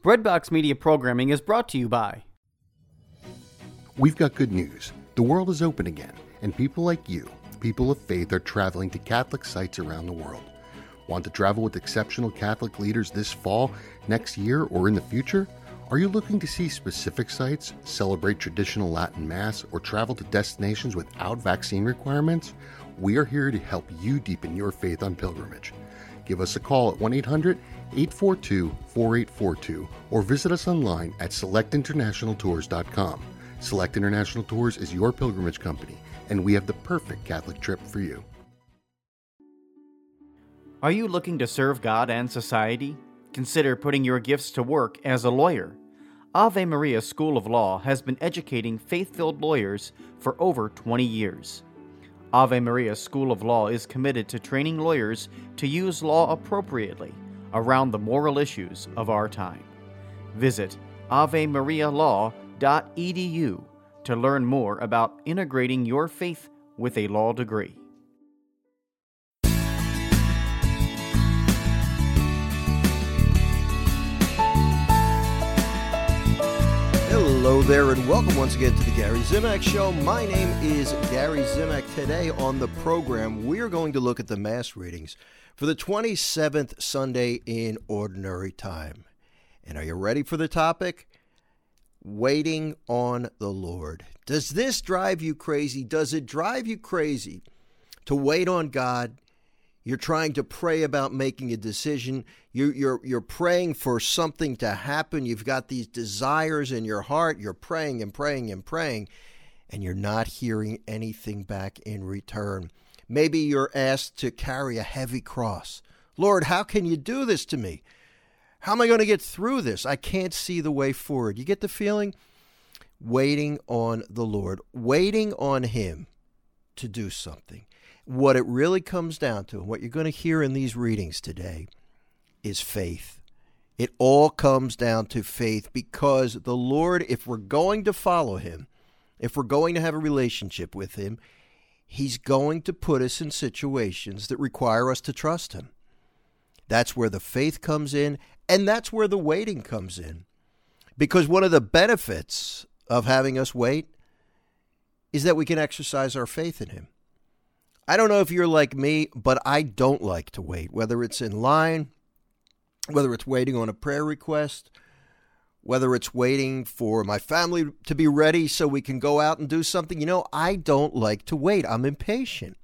Breadbox Media programming is brought to you by... We've got good news. The world is open again, and people like you, people of faith, are traveling to Catholic sites around the world. Want to travel with exceptional Catholic leaders this fall, next year, or in the future? Are you looking to see specific sites, celebrate traditional Latin Mass, or travel to destinations without vaccine requirements? We are here to help you deepen your faith on pilgrimage. Give us a call at 1-800-842-4842 or visit us online at selectinternationaltours.com. Select International Tours is your pilgrimage company, and we have the perfect Catholic trip for you. Are you looking to serve God and society? Consider putting your gifts to work as a lawyer. Ave Maria School of Law has been educating faith-filled lawyers for over 20 years. Ave Maria School of Law is committed to training lawyers to use law appropriately around the moral issues of our time. Visit avemarialaw.edu to learn more about integrating your faith with a law degree. Hello there, and welcome once again to the Gary Zimak Show. My name is Gary Zimak. Today on the program, we are going to look at the Mass readings for the 27th Sunday in Ordinary Time. And are you ready for the topic? Waiting on the Lord. Does this drive you crazy? Does it drive you crazy to wait on God? You're trying to pray about making a decision. You're praying for something to happen. You've got these desires in your heart. You're praying and praying and praying, and you're not hearing anything back in return. Maybe you're asked to carry a heavy cross. Lord, how can you do this to me? How am I going to get through this? I can't see the way forward. You get the feeling? Waiting on the Lord, waiting on Him to do something. What it really comes down to, and what you're going to hear in these readings today, is faith. It all comes down to faith, because the Lord, if we're going to follow Him, if we're going to have a relationship with Him, He's going to put us in situations that require us to trust Him. That's where the faith comes in, and that's where the waiting comes in. Because one of the benefits of having us wait is that we can exercise our faith in Him. I don't know if you're like me, but I don't like to wait, whether it's in line, whether it's waiting on a prayer request, whether it's waiting for my family to be ready so we can go out and do something. You know, I don't like to wait. I'm impatient.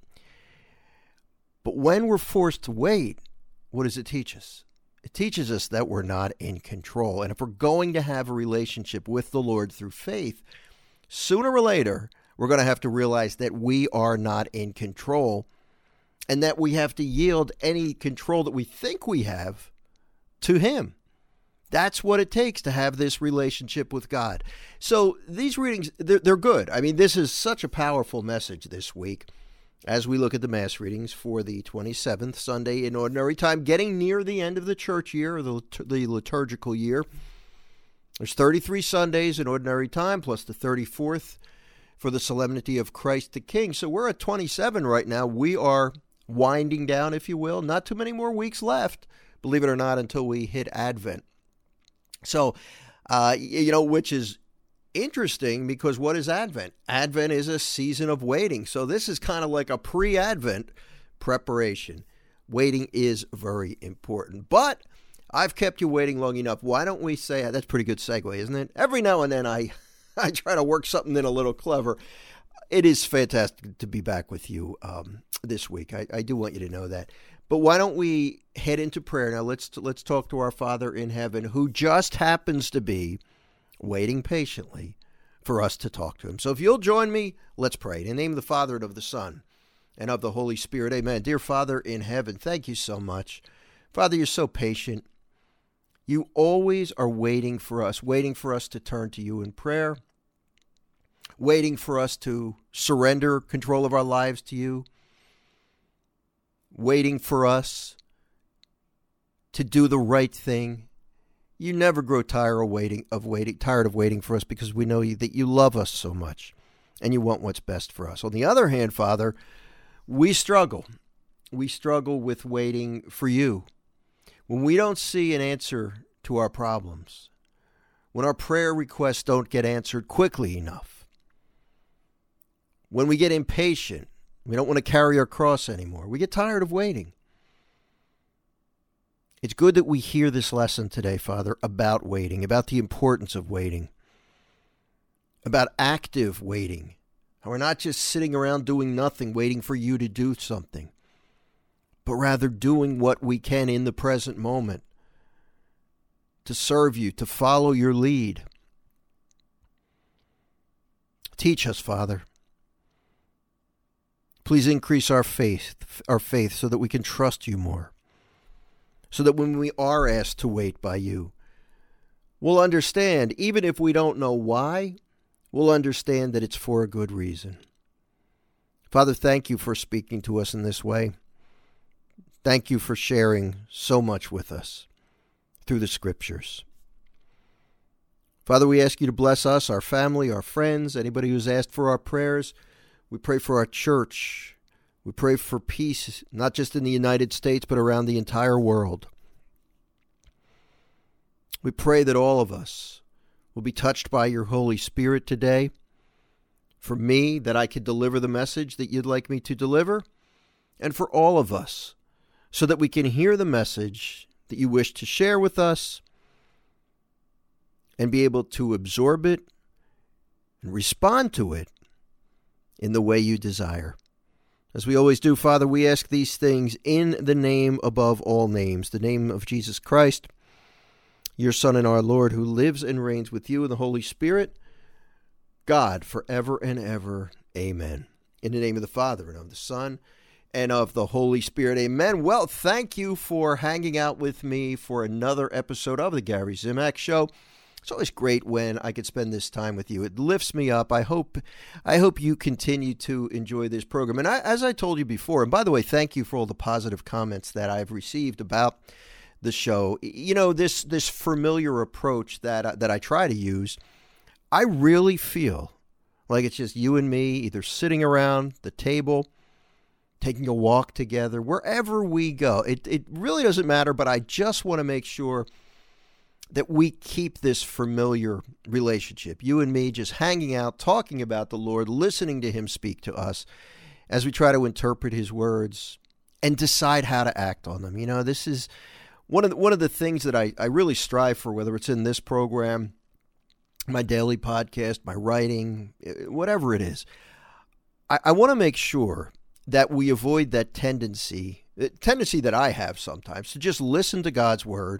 But when we're forced to wait, what does it teach us? It teaches us that we're not in control. And if we're going to have a relationship with the Lord through faith, sooner or later, we're going to have to realize that we are not in control, and that we have to yield any control that we think we have to Him. That's what it takes to have this relationship with God. So these readings, they're good. I mean, this is such a powerful message this week as we look at the Mass readings for the 27th Sunday in Ordinary Time, getting near the end of the church year, the liturgical year. There's 33 Sundays in Ordinary Time, plus the 34th for the Solemnity of Christ the King. So we're at 27 right now. We are winding down, if you will. Not too many more weeks left, believe it or not, until we hit Advent. So, which is interesting, because what is Advent? Advent is a season of waiting. So this is kind of like a pre-Advent preparation. Waiting is very important. But I've kept you waiting long enough. Why don't we say, that's a pretty good segue, isn't it? Every now and then I try to work something in a little clever. It is fantastic to be back with you this week. I do want you to know that. But why don't we head into prayer now? Let's talk to our Father in heaven, who just happens to be waiting patiently for us to talk to Him. So if you'll join me, let's pray. In the name of the Father, and of the Son, and of the Holy Spirit, amen. Dear Father in heaven, thank you so much. Father, you're so patient. You always are waiting for us to turn to you in prayer, waiting for us to surrender control of our lives to you, waiting for us to do the right thing. You never grow tired of waiting for us, because we know that you love us so much and you want what's best for us. On the other hand, Father, we struggle. We struggle with waiting for you. When we don't see an answer to our problems, when our prayer requests don't get answered quickly enough, when we get impatient, we don't want to carry our cross anymore, we get tired of waiting. It's good that we hear this lesson today, Father, about waiting, about the importance of waiting, about active waiting. We're not just sitting around doing nothing, waiting for you to do something, but rather doing what we can in the present moment to serve you, to follow your lead. Teach us, Father. Please increase our faith so that we can trust you more, so that when we are asked to wait by you, we'll understand, even if we don't know why, we'll understand that it's for a good reason. Father, thank you for speaking to us in this way. Thank you for sharing so much with us through the Scriptures. Father, we ask you to bless us, our family, our friends, anybody who's asked for our prayers. We pray for our church. We pray for peace, not just in the United States, but around the entire world. We pray that all of us will be touched by your Holy Spirit today. For me, that I could deliver the message that you'd like me to deliver, and for all of us, so that we can hear the message that you wish to share with us and be able to absorb it and respond to it in the way you desire. As we always do, Father, we ask these things in the name above all names, the name of Jesus Christ, your Son and our Lord, who lives and reigns with you in the Holy Spirit, God, forever and ever. Amen. In the name of the Father, and of the Son, and of the Holy Spirit. Amen. Well, thank you for hanging out with me for another episode of the Gary Zimak Show. It's always great when I could spend this time with you. It lifts me up. I hope you continue to enjoy this program. And as I told you before, and by the way, thank you for all the positive comments that I've received about the show. You know, this familiar approach that I try to use, I really feel like it's just you and me either sitting around the table, taking a walk together, wherever we go. It really doesn't matter, but I just want to make sure that we keep this familiar relationship. You and me just hanging out, talking about the Lord, listening to him speak to us as we try to interpret his words and decide how to act on them. You know, this is one of the things that I really strive for, whether it's in this program, my daily podcast, my writing, whatever it is. I want to make sure that we avoid that tendency that I have sometimes to just listen to God's word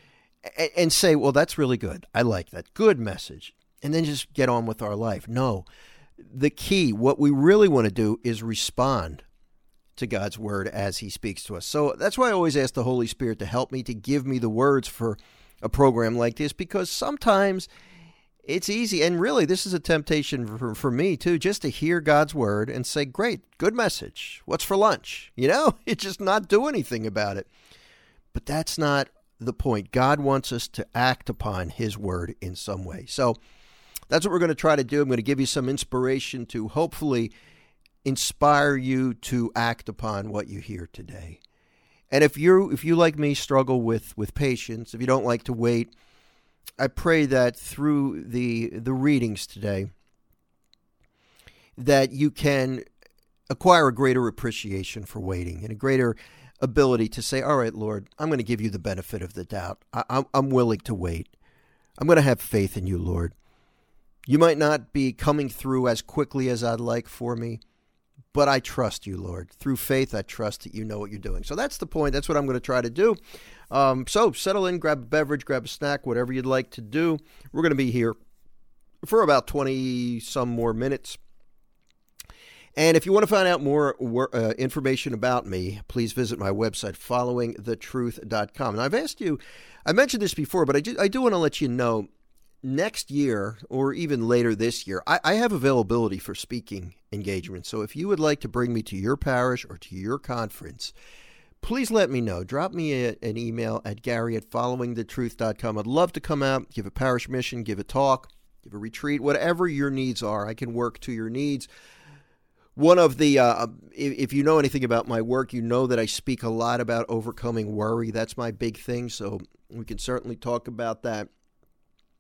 and say, well, that's really good. I like that. Good message. And then just get on with our life. No, the key, what we really want to do is respond to God's word as he speaks to us. So that's why I always ask the Holy Spirit to help me, to give me the words for a program like this, because sometimes it's easy. And really, this is a temptation for me too, just to hear God's word and say, great, good message. What's for lunch? You know, it's just not do anything about it. But that's not the point. God wants us to act upon his word in some way. So that's what we're going to try to do. I'm going to give you some inspiration to hopefully inspire you to act upon what you hear today. And if you like me struggle with patience, if you don't like to wait, I pray that through the readings today that you can acquire a greater appreciation for waiting and a greater ability to say, all right, Lord, I'm going to give you the benefit of the doubt. I'm willing to wait. I'm going to have faith in you, Lord. You might not be coming through as quickly as I'd like for me, but I trust you, Lord. Through faith, I trust that you know what you're doing. So that's the point. That's what I'm going to try to do. So settle in, grab a beverage, grab a snack, whatever you'd like to do. We're going to be here for about 20 some more minutes. And if you want to find out more information about me, please visit my website, followingthetruth.com. And I mentioned this before, but I do want to let you know, next year or even later this year, I have availability for speaking engagements. So if you would like to bring me to your parish or to your conference, please let me know. Drop me an email at gary@followingthetruth.com. I'd love to come out, give a parish mission, give a talk, give a retreat, whatever your needs are. I can work to your needs. One of the, if you know anything about my work, you know that I speak a lot about overcoming worry. That's my big thing, so we can certainly talk about that.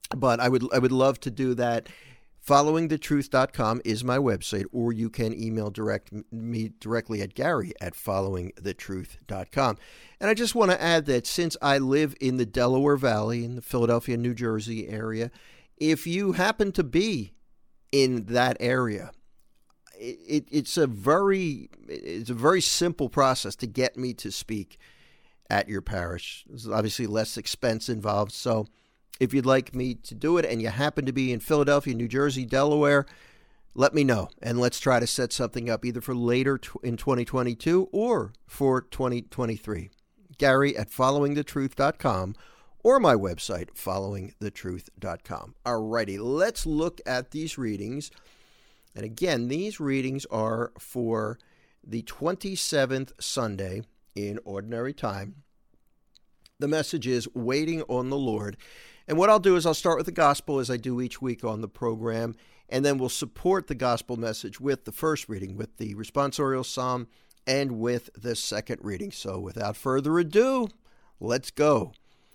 But I would love to do that. Followingthetruth.com is my website, or you can email me directly at Gary@followingthetruth.com. And I just want to add that since I live in the Delaware Valley, in the Philadelphia, New Jersey area, if you happen to be in that area, it's a very simple process to get me to speak at your parish. There's obviously less expense involved, so if you'd like me to do it and you happen to be in Philadelphia, New Jersey, Delaware, let me know. And let's try to set something up either for later in 2022 or for 2023. Gary@followingthetruth.com or my website, followingthetruth.com. All righty, let's look at these readings. And again, these readings are for the 27th Sunday in Ordinary Time. The message is Waiting on the Lord. And what I'll do is I'll start with the gospel as I do each week on the program, and then we'll support the gospel message with the first reading, with the responsorial psalm, and with the second reading. So without further ado, let's go.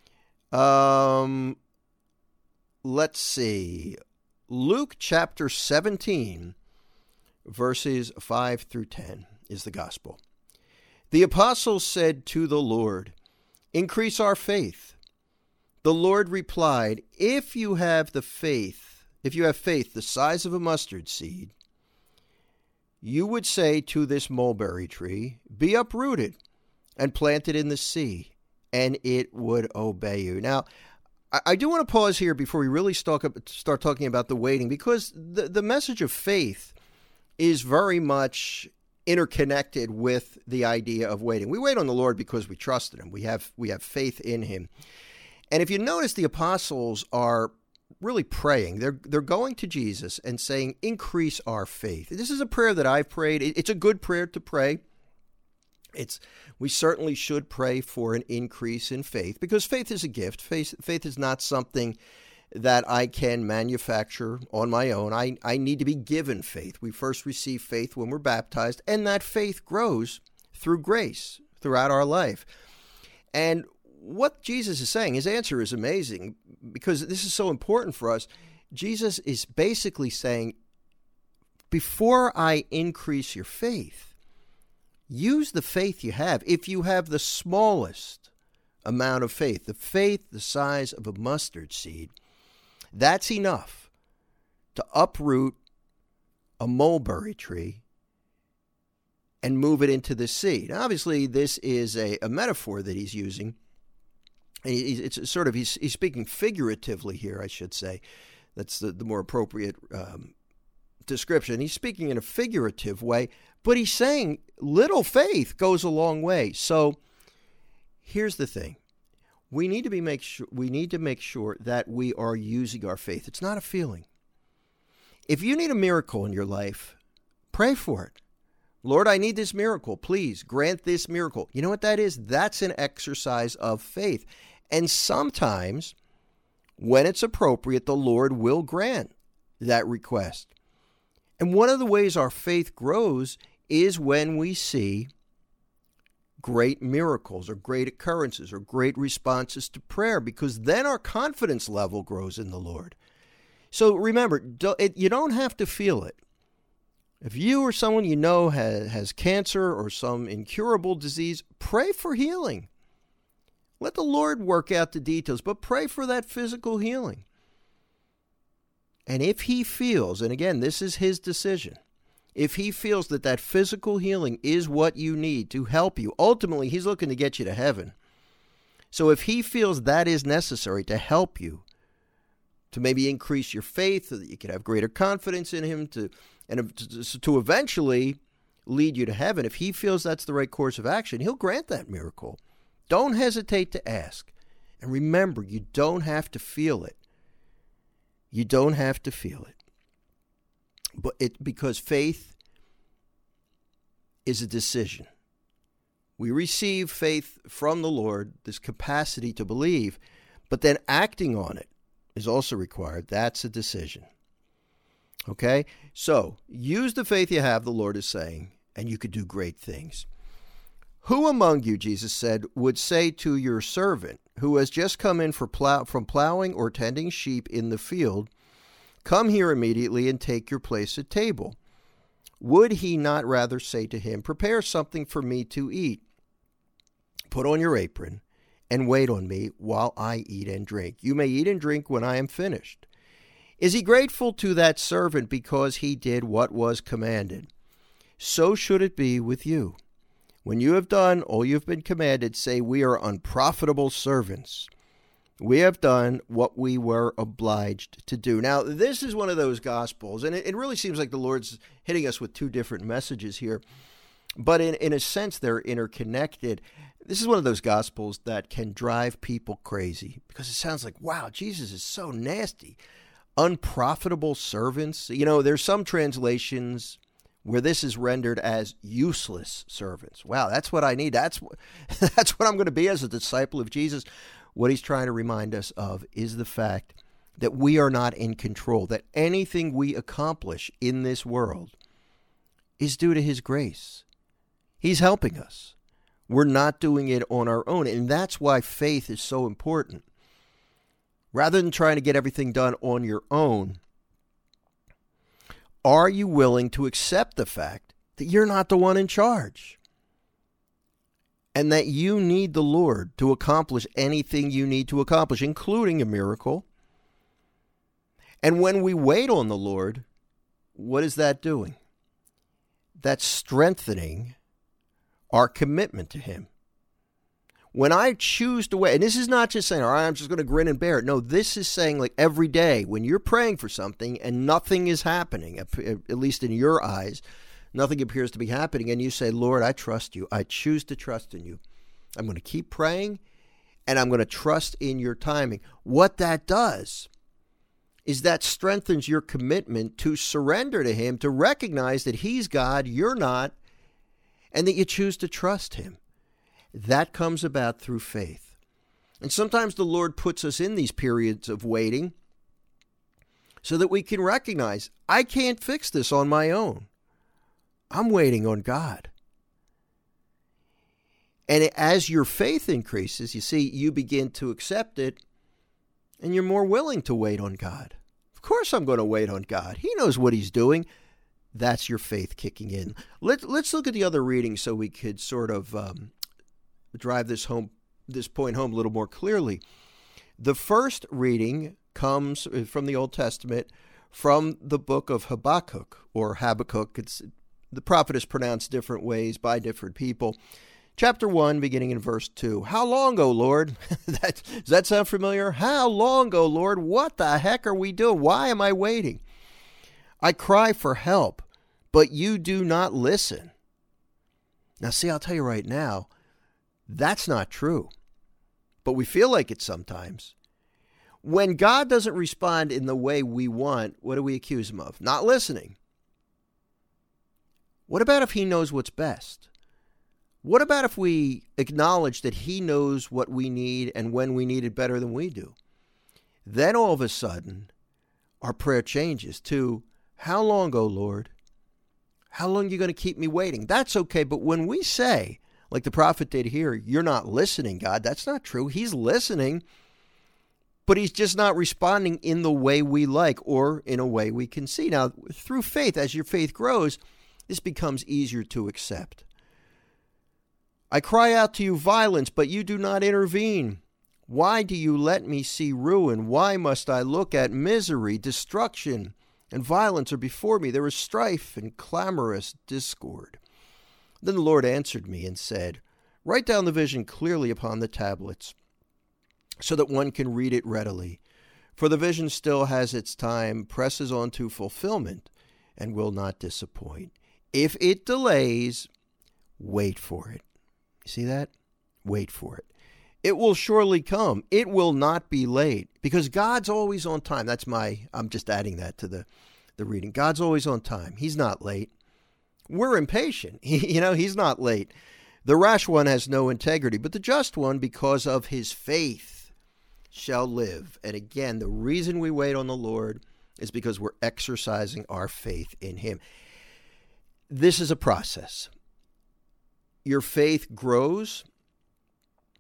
Let's see. Luke chapter 17, verses 5 through 10 is the gospel. The apostles said to the Lord, "Increase our faith." The Lord replied, if you have faith the size of a mustard seed, you would say to this mulberry tree, be uprooted and planted in the sea, and it would obey you. Now, I do want to pause here before we really start talking about the waiting, because the message of faith is very much interconnected with the idea of waiting. We wait on the Lord because we trust in him. We have faith in him. And if you notice, the apostles are really praying. They're going to Jesus and saying, increase our faith. This is a prayer that I've prayed. It's a good prayer to pray. We certainly should pray for an increase in faith, because faith is a gift. Faith is not something that I can manufacture on my own. I need to be given faith. We first receive faith when we're baptized, and that faith grows through grace throughout our life. And what Jesus is saying, his answer is amazing, because this is so important for us. Jesus is basically saying, before I increase your faith, use the faith you have. If you have the smallest amount of faith the size of a mustard seed, that's enough to uproot a mulberry tree and move it into the sea. Now, obviously, this is a metaphor that he's using. And he's speaking figuratively here, I should say. That's the more appropriate description. He's speaking in a figurative way, but he's saying little faith goes a long way. So here's the thing: we need to make sure that we are using our faith. It's not a feeling. If you need a miracle in your life, pray for it. Lord, I need this miracle. Please grant this miracle. You know what that is? That's an exercise of faith. And sometimes, when it's appropriate, the Lord will grant that request. And one of the ways our faith grows is when we see great miracles or great occurrences or great responses to prayer, because then our confidence level grows in the Lord. So remember, you don't have to feel it. If you or someone you know has cancer or some incurable disease, pray for healing. Let the Lord work out the details, but pray for that physical healing. And if he feels, and again, this is his decision, if he feels that physical healing is what you need to help you, ultimately he's looking to get you to heaven. So if he feels that is necessary to help you, to maybe increase your faith so that you can have greater confidence in him, to eventually lead you to heaven, if he feels that's the right course of action, he'll grant that miracle. Don't hesitate to ask. And remember, you don't have to feel it. You don't have to feel it. Because faith is a decision. We receive faith from the Lord, this capacity to believe, but then acting on it is also required. That's a decision. Okay? So, use the faith you have, the Lord is saying, and you could do great things. Who among you, Jesus said, would say to your servant who has just come in from plowing or tending sheep in the field, come here immediately and take your place at table? Would he not rather say to him, prepare something for me to eat? Put on your apron and wait on me while I eat and drink. You may eat and drink when I am finished. Is he grateful to that servant because he did what was commanded? So should it be with you. When you have done all you've been commanded, say, we are unprofitable servants. We have done what we were obliged to do. Now, this is one of those gospels, and it really seems like the Lord's hitting us with two different messages here. But in a sense, they're interconnected. This is one of those gospels that can drive people crazy because it sounds like, wow, Jesus is so nasty. Unprofitable servants. You know, there's some translations where this is rendered as useless servants. Wow, that's what I need. That's what I'm going to be as a disciple of Jesus. What he's trying to remind us of is the fact that we are not in control, that anything we accomplish in this world is due to his grace. He's helping us. We're not doing it on our own, and that's why faith is so important. Rather than trying to get everything done on your own, are you willing to accept the fact that you're not the one in charge and that you need the Lord to accomplish anything you need to accomplish, including a miracle? And when we wait on the Lord, what is that doing? That's strengthening our commitment to him. When I choose to wait, and this is not just saying, all right, I'm just going to grin and bear it. No, this is saying like every day when you're praying for something and nothing is happening, at least in your eyes, nothing appears to be happening. And you say, Lord, I trust you. I choose to trust in you. I'm going to keep praying and I'm going to trust in your timing. What that does is that strengthens your commitment to surrender to him, to recognize that he's God, you're not, and that you choose to trust him. That comes about through faith. And sometimes the Lord puts us in these periods of waiting so that we can recognize, I can't fix this on my own. I'm waiting on God. And as your faith increases, you see, you begin to accept it, and you're more willing to wait on God. Of course I'm going to wait on God. He knows what he's doing. That's your faith kicking in. Let's look at the other reading so we could sort of drive this point home a little more clearly. The first reading comes from the Old Testament, from the book of Habakkuk, or Habakkuk. The prophet is pronounced different ways by different people. Chapter 1, beginning in verse 2. How long, O Lord? Does that sound familiar? How long, O Lord? What the heck are we doing? Why am I waiting? I cry for help, but you do not listen. Now, see, I'll tell you right now, that's not true. But we feel like it sometimes. When God doesn't respond in the way we want, what do we accuse him of? Not listening. What about if he knows what's best? What about if we acknowledge that he knows what we need and when we need it better than we do? Then all of a sudden, our prayer changes to, how long, O Lord? How long are you going to keep me waiting? That's okay, but when we say, like the prophet did here, you're not listening, God, that's not true. He's listening, but he's just not responding in the way we like or in a way we can see. Now, through faith, as your faith grows, this becomes easier to accept. I cry out to you violence, but you do not intervene. Why do you let me see ruin? Why must I look at misery? Destruction and violence are before me. There is strife and clamorous discord. Then the Lord answered me and said, write down the vision clearly upon the tablets, so that one can read it readily. For the vision still has its time, presses on to fulfillment, and will not disappoint. If it delays, wait for it. You see that? Wait for it. It will surely come. It will not be late, because God's always on time. I'm just adding that to the reading. God's always on time. He's not late. We're impatient. He's not late. The rash one has no integrity, but the just one, because of his faith, shall live. And again, the reason we wait on the Lord is because we're exercising our faith in him. This is a process. Your faith grows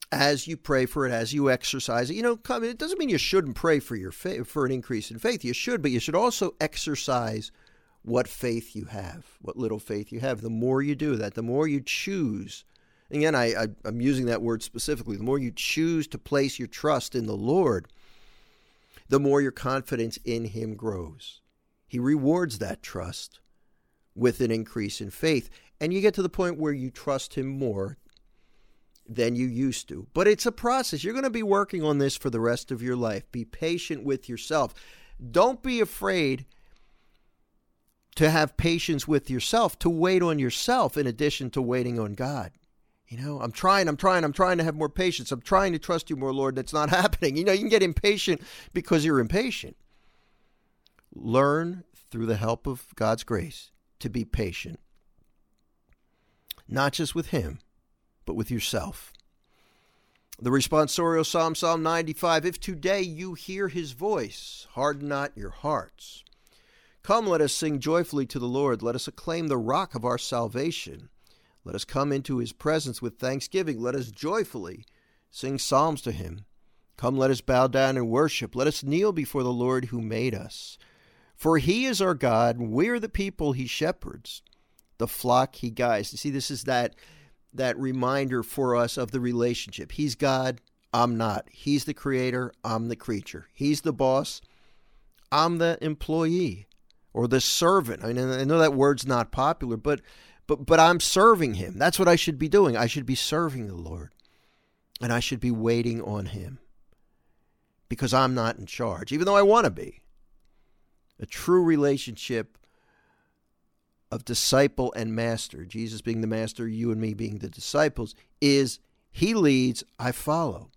as you pray for it, as you exercise it. It doesn't mean you shouldn't pray for your for an increase in faith. You should, but you should also exercise what faith you have, what little faith you have. The more you do that, the more you choose. Again, I'm using that word specifically. The more you choose to place your trust in the Lord, the more your confidence in him grows. He rewards that trust with an increase in faith. And you get to the point where you trust him more than you used to. But it's a process. You're going to be working on this for the rest of your life. Be patient with yourself. Don't be afraid to have patience with yourself, to wait on yourself in addition to waiting on God. I'm trying to have more patience. I'm trying to trust you more, Lord. That's not happening. You can get impatient because you're impatient. Learn through the help of God's grace to be patient. Not just with him, but with yourself. The responsorial Psalm 95, if today you hear his voice, harden not your hearts. Come, let us sing joyfully to the Lord. Let us acclaim the rock of our salvation. Let us come into his presence with thanksgiving. Let us joyfully sing psalms to him. Come, let us bow down and worship. Let us kneel before the Lord who made us. For he is our God, and we are the people he shepherds, the flock he guides. You see, this is that reminder for us of the relationship. He's God, I'm not. He's the creator, I'm the creature. He's the boss, I'm the employee or the servant. I know that word's not popular, but I'm serving him. That's what I should be doing. I should be serving the Lord, and I should be waiting on him because I'm not in charge, even though I want to be. A true relationship of disciple and master, Jesus being the master, you and me being the disciples, is he leads, I follow.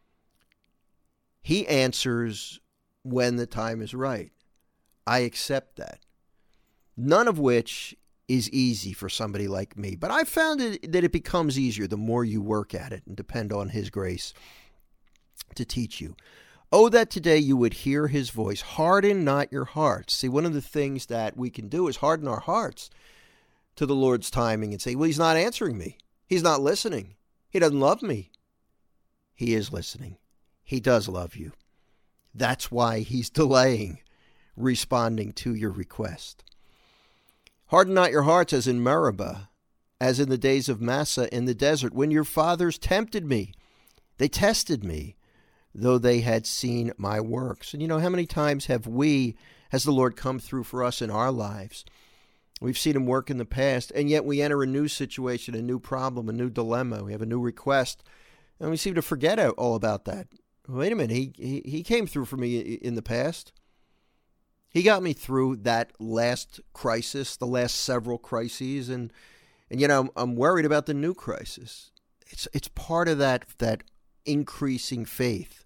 He answers when the time is right. I accept that. None of which is easy for somebody like me, but I found that it becomes easier the more you work at it and depend on his grace to teach you. Oh, that today you would hear his voice. Harden not your hearts. See, one of the things that we can do is harden our hearts to the Lord's timing and say, well, he's not answering me. He's not listening. He doesn't love me. He is listening. He does love you. That's why he's delaying responding to your request. Harden not your hearts as in Meribah, as in the days of Massah in the desert, when your fathers tempted me. They tested me, though they had seen my works. And how many times has the Lord come through for us in our lives? We've seen him work in the past, and yet we enter a new situation, a new problem, a new dilemma. We have a new request, and we seem to forget all about that. Wait a minute, he came through for me in the past. He got me through that last crisis, the last several crises, and I'm worried about the new crisis. It's part of that increasing faith.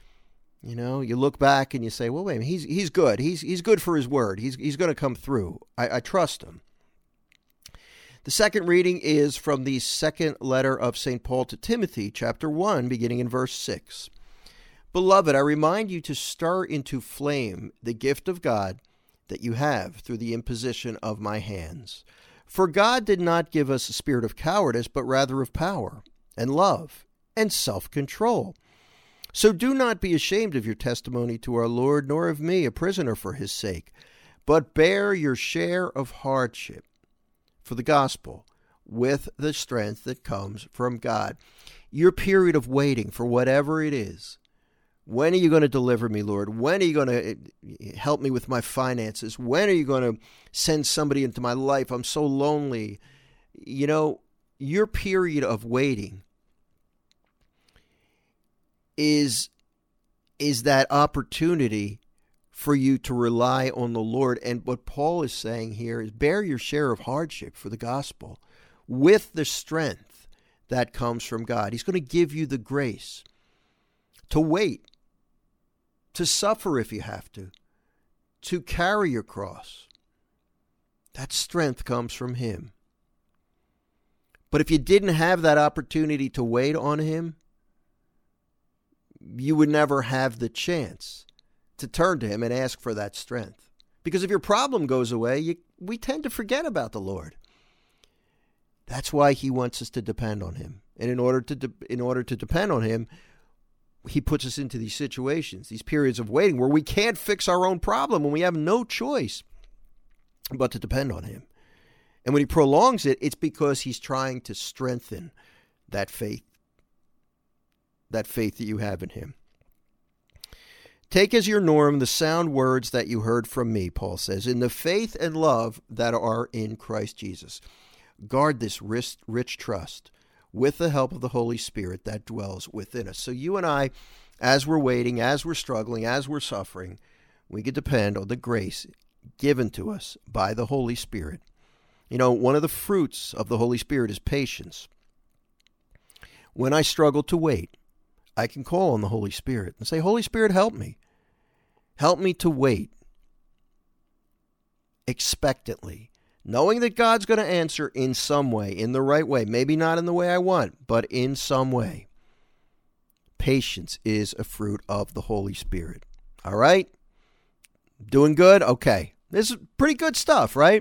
You look back and you say, well, wait a minute, he's good. He's good for his word. He's going to come through. I trust him. The second reading is from the second letter of St. Paul to Timothy, chapter 1, beginning in verse 6. Beloved, I remind you to stir into flame the gift of God that you have through the imposition of my hands. For God did not give us a spirit of cowardice, but rather of power and love and self-control. So do not be ashamed of your testimony to our Lord, nor of me, a prisoner for his sake, but bear your share of hardship for the gospel with the strength that comes from God. Your period of waiting for whatever it is. When are you going to deliver me, Lord? When are you going to help me with my finances? When are you going to send somebody into my life? I'm so lonely. Your period of waiting is that opportunity for you to rely on the Lord. And what Paul is saying here is bear your share of hardship for the gospel with the strength that comes from God. He's going to give you the grace to wait, to suffer if you have to carry your cross. That strength comes from him. But if you didn't have that opportunity to wait on him, you would never have the chance to turn to him and ask for that strength. Because if your problem goes away, we tend to forget about the Lord. That's why he wants us to depend on him. And in order to depend on him, he puts us into these situations, these periods of waiting where we can't fix our own problem and we have no choice but to depend on him. And when he prolongs it, it's because he's trying to strengthen that faith that you have in him. Take as your norm the sound words that you heard from me, Paul says, in the faith and love that are in Christ Jesus. Guard this rich trust with the help of the Holy Spirit that dwells within us. So you and I, as we're waiting, as we're struggling, as we're suffering, we can depend on the grace given to us by the Holy Spirit. You know, one of the fruits of the Holy Spirit is patience. When I struggle to wait, I can call on the Holy Spirit and say, Holy Spirit, help me. Help me to wait expectantly, knowing that God's going to answer in some way, in the right way. Maybe not in the way I want, but in some way. Patience is a fruit of the Holy Spirit. All right? Doing good? Okay. This is pretty good stuff, right?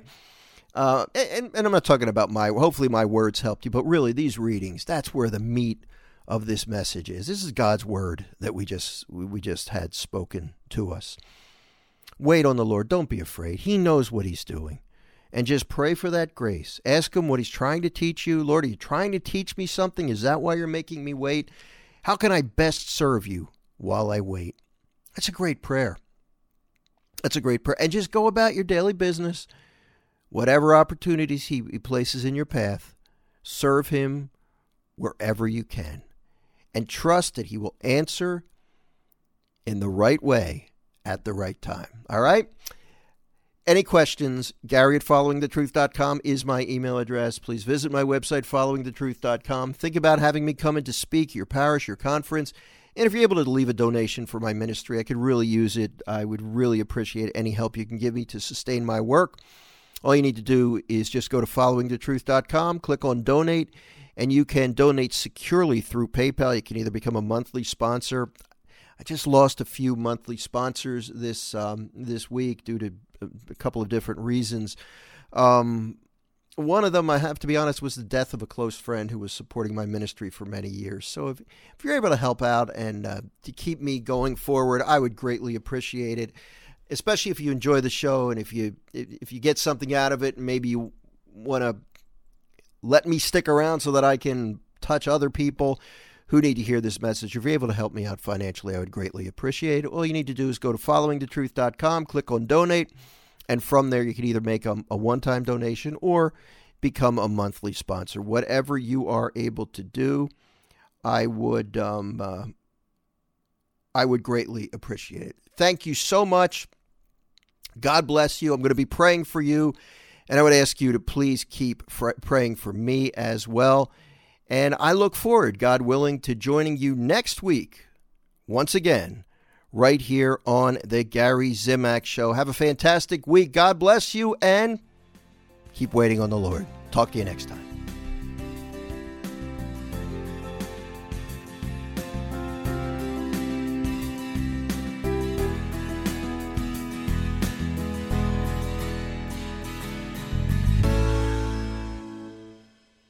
And I'm not talking about hopefully my words helped you, but really these readings, that's where the meat of this message is. This is God's word that we just had spoken to us. Wait on the Lord. Don't be afraid. He knows what he's doing. And just pray for that grace. Ask him what he's trying to teach you. Lord, are you trying to teach me something? Is that why you're making me wait? How can I best serve you while I wait? That's a great prayer. That's a great prayer. And just go about your daily business. Whatever opportunities he places in your path, serve him wherever you can. And trust that he will answer in the right way at the right time. All right? Any questions? Gary at followingthetruth.com is my email address. Please visit my website, followingthetruth.com. Think about having me come in to speak at your parish, your conference. And if you're able to leave a donation for my ministry, I could really use it. I would really appreciate any help you can give me to sustain my work. All you need to do is just go to followingthetruth.com, click on donate, and you can donate securely through PayPal. You can either become a monthly sponsor. I just lost a few monthly sponsors this week due to a couple of different reasons. One of them, I have to be honest, was the death of a close friend who was supporting my ministry for many years. So if you're able to help out and to keep me going forward, I would greatly appreciate it, especially if you enjoy the show and if you get something out of it and maybe you want to let me stick around so that I can touch other people who need to hear this message. If you're able to help me out financially, I would greatly appreciate it. All you need to do is go to followingthetruth.com, click on donate, and from there you can either make a one-time donation or become a monthly sponsor. Whatever you are able to do, I would greatly appreciate it. Thank you so much. God bless you. I'm going to be praying for you, and I would ask you to please keep praying for me as well. And I look forward, God willing, to joining you next week, once again, right here on the Gary Zimak Show. Have a fantastic week. God bless you, and keep waiting on the Lord. Talk to you next time.